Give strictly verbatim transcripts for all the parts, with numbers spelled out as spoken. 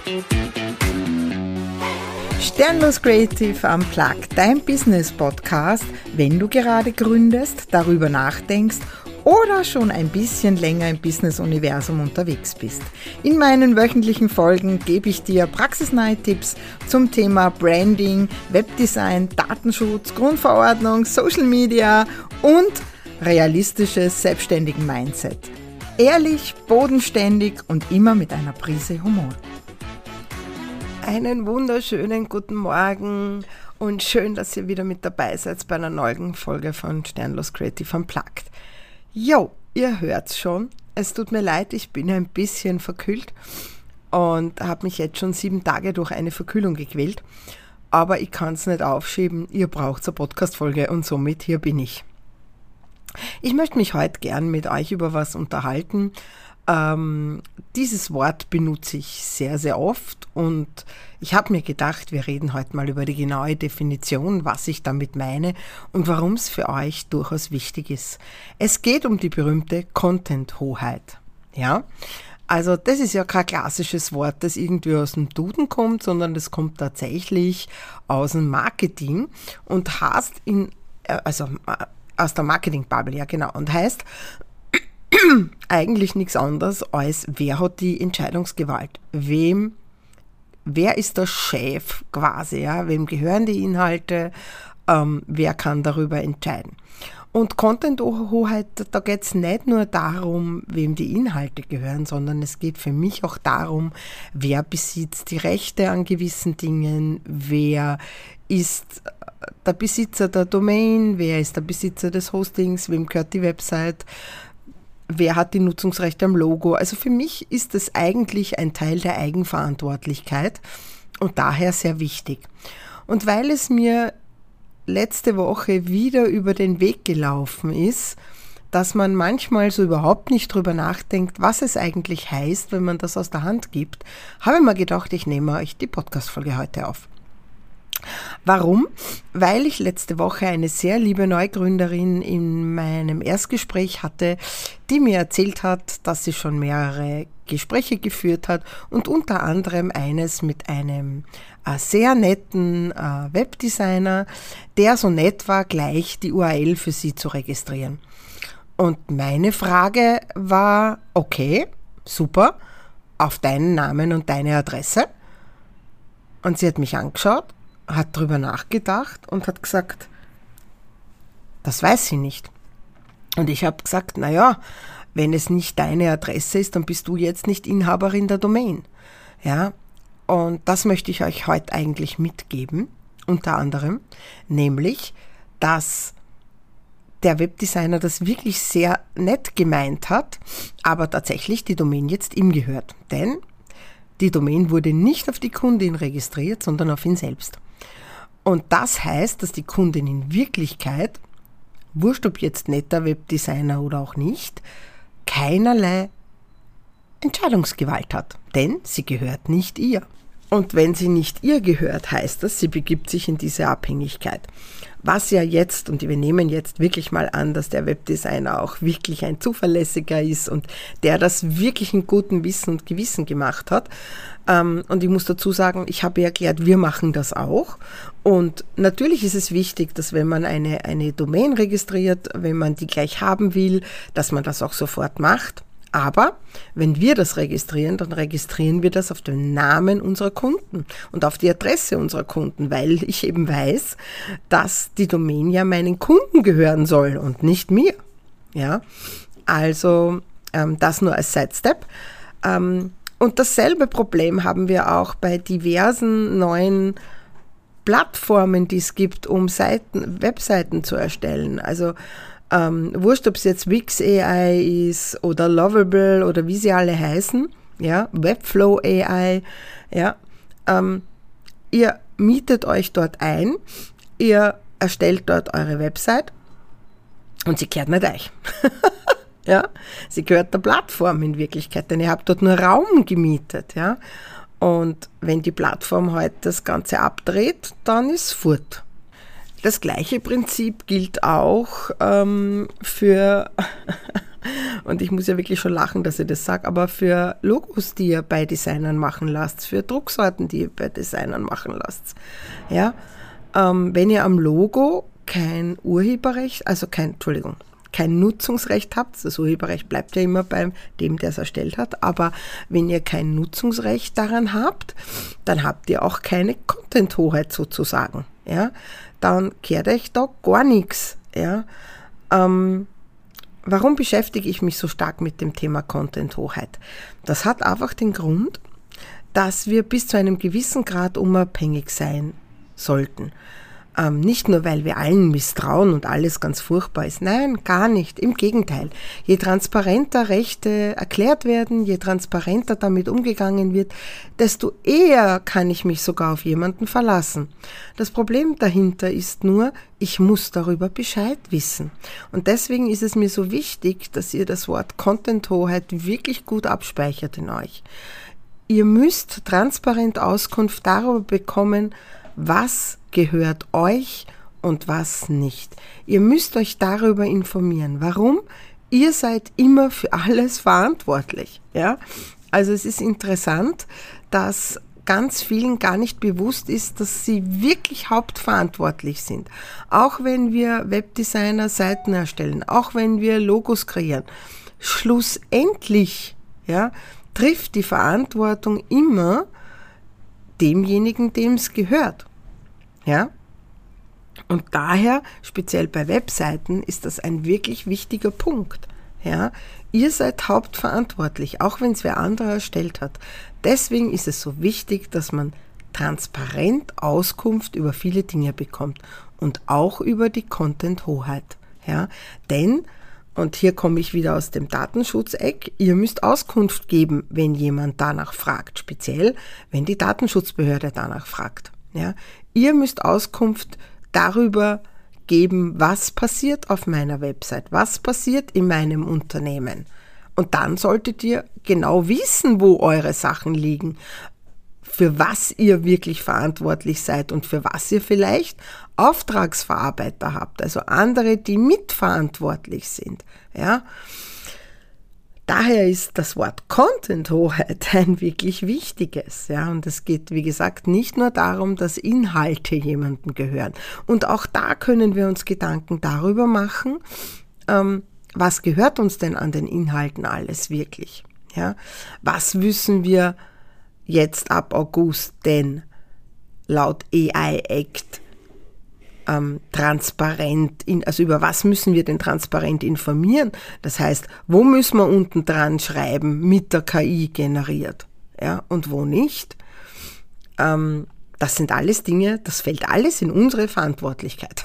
Sternlos Creative Unplugged, dein Business-Podcast, wenn du gerade gründest, darüber nachdenkst oder schon ein bisschen länger im Business-Universum unterwegs bist. In meinen wöchentlichen Folgen gebe ich dir praxisnahe Tipps zum Thema Branding, Webdesign, Datenschutz, Grundverordnung, Social Media und realistisches selbstständigen Mindset. Ehrlich, bodenständig und immer mit einer Prise Humor. Einen wunderschönen guten Morgen und schön, dass ihr wieder mit dabei seid bei einer neuen Folge von Sternlos Creative Unplugged. Jo, ihr hört's schon, es tut mir leid, ich bin ein bisschen verkühlt und habe mich jetzt schon sieben Tage durch eine Verkühlung gequält, aber ich kann es nicht aufschieben, ihr braucht eine Podcast-Folge und somit hier bin ich. Ich möchte mich heute gern mit euch über was unterhalten. Ähm, dieses Wort benutze ich sehr, sehr oft und ich habe mir gedacht, wir reden heute mal über die genaue Definition, was ich damit meine und warum es für euch durchaus wichtig ist. Es geht um die berühmte Content-Hoheit. Ja? Also das ist ja kein klassisches Wort, das irgendwie aus dem Duden kommt, sondern das kommt tatsächlich aus dem Marketing und heißt in, also aus der Marketing-Bubble, ja genau, und heißt eigentlich nichts anderes als, wer hat die Entscheidungsgewalt? Wem, wer ist der Chef quasi? Ja? Wem gehören die Inhalte? Ähm, wer kann darüber entscheiden? Und Content-Hoheit, da geht es nicht nur darum, wem die Inhalte gehören, sondern es geht für mich auch darum, wer besitzt die Rechte an gewissen Dingen, wer ist der Besitzer der Domain, wer ist der Besitzer des Hostings, wem gehört die Website, wer hat die Nutzungsrechte am Logo. Also für mich ist es eigentlich ein Teil der Eigenverantwortlichkeit und daher sehr wichtig. Und weil es mir letzte Woche wieder über den Weg gelaufen ist, dass man manchmal so überhaupt nicht drüber nachdenkt, was es eigentlich heißt, wenn man das aus der Hand gibt, habe ich mir gedacht, ich nehme euch die Podcast-Folge heute auf. Warum? Weil ich letzte Woche eine sehr liebe Neugründerin in meinem Erstgespräch hatte, die mir erzählt hat, dass sie schon mehrere Gespräche geführt hat und unter anderem eines mit einem äh, sehr netten äh, Webdesigner, der so nett war, gleich die U R L für sie zu registrieren. Und meine Frage war, okay, super, auf deinen Namen und deine Adresse. Und sie hat mich angeschaut, hat drüber nachgedacht und hat gesagt, das weiß sie nicht. Und ich habe gesagt, naja, wenn es nicht deine Adresse ist, dann bist du jetzt nicht Inhaberin der Domain. Ja, und das möchte ich euch heute eigentlich mitgeben, unter anderem, nämlich, dass der Webdesigner das wirklich sehr nett gemeint hat, aber tatsächlich die Domain jetzt ihm gehört. Denn die Domain wurde nicht auf die Kundin registriert, sondern auf ihn selbst. Und das heißt, dass die Kundin in Wirklichkeit, wurscht ob jetzt netter Webdesigner oder auch nicht, keinerlei Entscheidungsgewalt hat, denn sie gehört nicht ihr. Und wenn sie nicht ihr gehört, heißt das, sie begibt sich in diese Abhängigkeit. Was ja jetzt, und wir nehmen jetzt wirklich mal an, dass der Webdesigner auch wirklich ein zuverlässiger ist und der das wirklich in gutem Wissen und Gewissen gemacht hat. Und ich muss dazu sagen, ich habe erklärt, wir machen das auch. Und natürlich ist es wichtig, dass wenn man eine, eine Domain registriert, wenn man die gleich haben will, dass man das auch sofort macht. Aber wenn wir das registrieren, dann registrieren wir das auf den Namen unserer Kunden und auf die Adresse unserer Kunden, weil ich eben weiß, dass die Domain ja meinen Kunden gehören soll und nicht mir. Ja, also ähm, das nur als Sidestep. Ähm, und dasselbe Problem haben wir auch bei diversen neuen Plattformen, die es gibt, um Seiten, Webseiten zu erstellen. Also Ähm, wurscht, ob es jetzt Wix A I ist oder Lovable oder wie sie alle heißen, ja, Webflow A I, ja, ähm, ihr mietet euch dort ein, ihr erstellt dort eure Website und sie gehört nicht euch. Ja, sie gehört der Plattform in Wirklichkeit, denn ihr habt dort nur Raum gemietet, ja, und wenn die Plattform heute das Ganze abdreht, dann ist fort. Das gleiche Prinzip gilt auch ähm, für und ich muss ja wirklich schon lachen, dass ich das sage, aber für Logos, die ihr bei Designern machen lasst, für Drucksorten, die ihr bei Designern machen lasst, ja, ähm, wenn ihr am Logo kein Urheberrecht, also kein, Entschuldigung, kein Nutzungsrecht habt, das Urheberrecht bleibt ja immer bei dem, der es erstellt hat, aber wenn ihr kein Nutzungsrecht daran habt, dann habt ihr auch keine Content-Hoheit sozusagen, ja, dann kehrt euch da gar nichts, ja. Ähm, warum beschäftige ich mich so stark mit dem Thema Content-Hoheit? Das hat einfach den Grund, dass wir bis zu einem gewissen Grad unabhängig sein sollten. Ähm, nicht nur, weil wir allen misstrauen und alles ganz furchtbar ist. Nein, gar nicht. Im Gegenteil. Je transparenter Rechte erklärt werden, je transparenter damit umgegangen wird, desto eher kann ich mich sogar auf jemanden verlassen. Das Problem dahinter ist nur, ich muss darüber Bescheid wissen. Und deswegen ist es mir so wichtig, dass ihr das Wort Content-Hoheit wirklich gut abspeichert in euch. Ihr müsst transparent Auskunft darüber bekommen, was gehört euch und was nicht. Ihr müsst euch darüber informieren. Warum? Ihr seid immer für alles verantwortlich. Ja? Also es ist interessant, dass ganz vielen gar nicht bewusst ist, dass sie wirklich hauptverantwortlich sind. Auch wenn wir Webdesigner Seiten erstellen, auch wenn wir Logos kreieren, schlussendlich, ja, trifft die Verantwortung immer demjenigen, dem es gehört. Ja? Und daher, speziell bei Webseiten, ist das ein wirklich wichtiger Punkt. Ja? Ihr seid hauptverantwortlich, auch wenn es wer anderer erstellt hat. Deswegen ist es so wichtig, dass man transparent Auskunft über viele Dinge bekommt und auch über die Content-Hoheit. Ja? Denn, und hier komme ich wieder aus dem Datenschutzeck, ihr müsst Auskunft geben, wenn jemand danach fragt, speziell wenn die Datenschutzbehörde danach fragt. Ja? Ihr müsst Auskunft darüber geben, was passiert auf meiner Website, was passiert in meinem Unternehmen. Und dann solltet ihr genau wissen, wo eure Sachen liegen, für was ihr wirklich verantwortlich seid und für was ihr vielleicht Auftragsverarbeiter habt, also andere, die mitverantwortlich sind. Ja? Daher ist das Wort Content-Hoheit ein wirklich wichtiges. Ja? Und es geht, wie gesagt, nicht nur darum, dass Inhalte jemandem gehören. Und auch da können wir uns Gedanken darüber machen, ähm, was gehört uns denn an den Inhalten alles wirklich? Ja? Was müssen wir jetzt ab August denn laut A I Act ähm, transparent, in, also über was müssen wir denn transparent informieren? Das heißt, wo müssen wir unten dran schreiben, mit der K I generiert, ja, und wo nicht? Ähm, das sind alles Dinge, das fällt alles in unsere Verantwortlichkeit.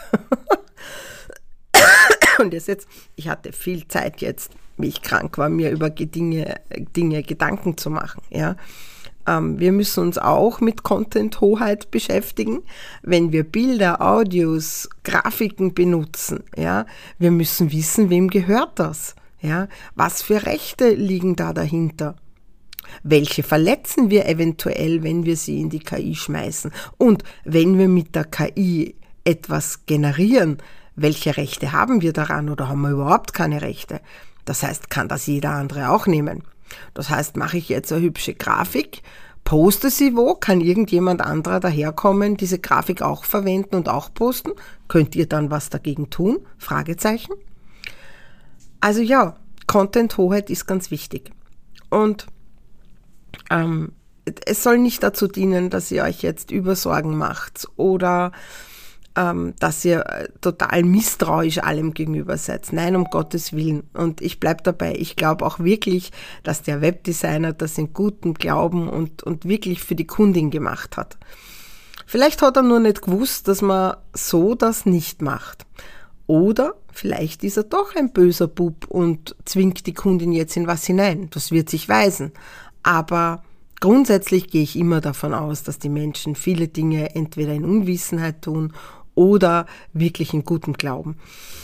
Und jetzt, jetzt, ich hatte viel Zeit jetzt, wie ich krank war, mir über Dinge, Dinge Gedanken zu machen, ja. Ähm, wir müssen uns auch mit Content-Hoheit beschäftigen, wenn wir Bilder, Audios, Grafiken benutzen, ja. Wir müssen wissen, wem gehört das, ja. Was für Rechte liegen da dahinter? Welche verletzen wir eventuell, wenn wir sie in die K I schmeißen? Und wenn wir mit der K I etwas generieren, welche Rechte haben wir daran oder haben wir überhaupt keine Rechte? Das heißt, kann das jeder andere auch nehmen. Das heißt, mache ich jetzt eine hübsche Grafik, poste sie wo, kann irgendjemand anderer daherkommen, diese Grafik auch verwenden und auch posten? Könnt ihr dann was dagegen tun? Fragezeichen. Also ja, Content-Hoheit ist ganz wichtig. Und ähm, es soll nicht dazu dienen, dass ihr euch jetzt Übersorgen macht oder ähm, dass ihr total misstrauisch allem gegenüber seid. Nein, um Gottes Willen. Und ich bleibe dabei, ich glaube auch wirklich, dass der Webdesigner das in gutem Glauben und, und wirklich für die Kundin gemacht hat. Vielleicht hat er nur nicht gewusst, dass man so das nicht macht. Oder vielleicht ist er doch ein böser Bub und zwingt die Kundin jetzt in was hinein. Das wird sich weisen. Aber grundsätzlich gehe ich immer davon aus, dass die Menschen viele Dinge entweder in Unwissenheit tun oder wirklich in gutem Glauben.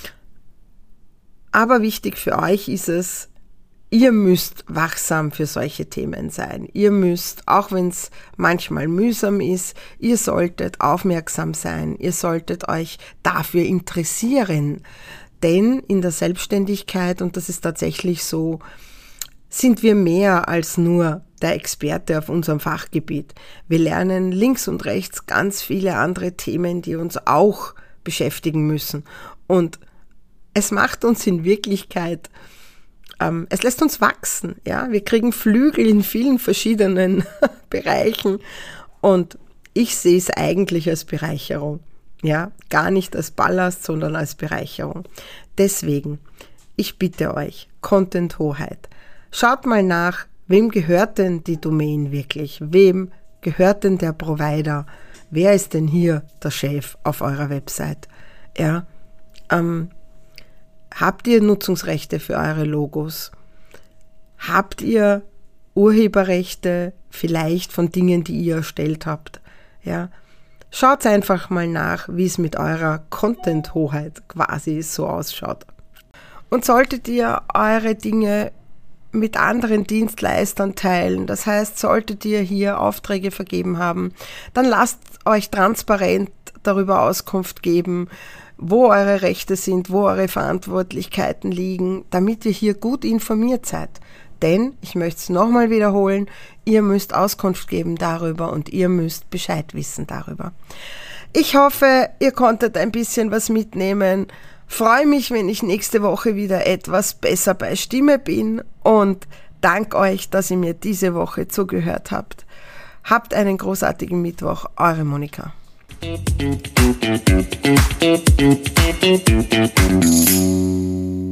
Aber wichtig für euch ist es, ihr müsst wachsam für solche Themen sein. Ihr müsst, auch wenn es manchmal mühsam ist, ihr solltet aufmerksam sein. Ihr solltet euch dafür interessieren. Denn in der Selbstständigkeit, und das ist tatsächlich so, sind wir mehr als nur der Experte auf unserem Fachgebiet. Wir lernen links und rechts ganz viele andere Themen, die uns auch beschäftigen müssen. Und es macht uns in Wirklichkeit, ähm, es lässt uns wachsen. Ja? Wir kriegen Flügel in vielen verschiedenen Bereichen und ich sehe es eigentlich als Bereicherung. Ja, gar nicht als Ballast, sondern als Bereicherung. Deswegen, ich bitte euch, Content-Hoheit. Schaut mal nach, wem gehört denn die Domain wirklich? Wem gehört denn der Provider? Wer ist denn hier der Chef auf eurer Website? Ja, ähm, habt ihr Nutzungsrechte für eure Logos? Habt ihr Urheberrechte vielleicht von Dingen, die ihr erstellt habt? Ja, schaut einfach mal nach, wie es mit eurer Content-Hoheit quasi so ausschaut. Und solltet ihr eure Dinge mit anderen Dienstleistern teilen, das heißt, solltet ihr hier Aufträge vergeben haben, dann lasst euch transparent darüber Auskunft geben, wo eure Rechte sind, wo eure Verantwortlichkeiten liegen, damit ihr hier gut informiert seid. Denn, ich möchte es nochmal wiederholen, ihr müsst Auskunft geben darüber und ihr müsst Bescheid wissen darüber. Ich hoffe, ihr konntet ein bisschen was mitnehmen. Freue mich, wenn ich nächste Woche wieder etwas besser bei Stimme bin und danke euch, dass ihr mir diese Woche zugehört habt. Habt einen großartigen Mittwoch, eure Monika. Thank you.